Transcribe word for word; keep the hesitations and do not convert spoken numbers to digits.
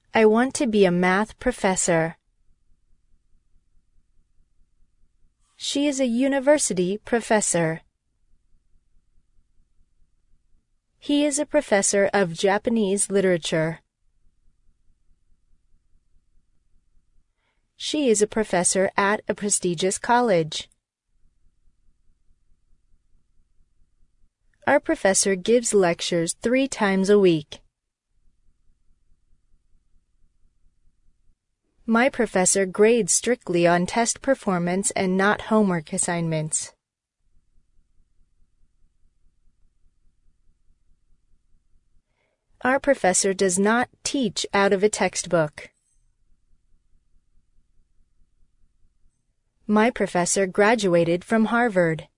I want to be a math professor. She is a university professor. He is a professor of Japanese literature. She is a professor at a prestigious college. Our professor gives lectures three times a week. My professor grades strictly on test performance and not homework assignments. Our professor does not teach out of a textbook. My professor graduated from Harvard.